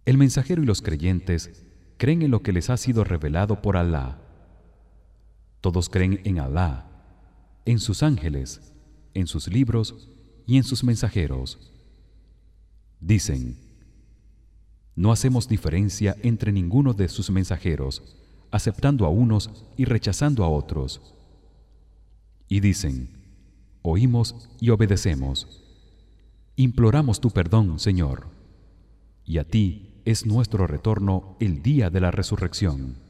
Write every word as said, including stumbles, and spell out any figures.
El mensajero y los creyentes creen en lo que les ha sido revelado por Alá. Todos creen en Alá, en sus ángeles, en sus libros y en sus mensajeros. Dicen: no hacemos diferencia entre ninguno de sus mensajeros, aceptando a unos y rechazando a otros. Y dicen: oímos y obedecemos. Imploramos tu perdón, Señor, y a ti es nuestro retorno el día de la resurrección.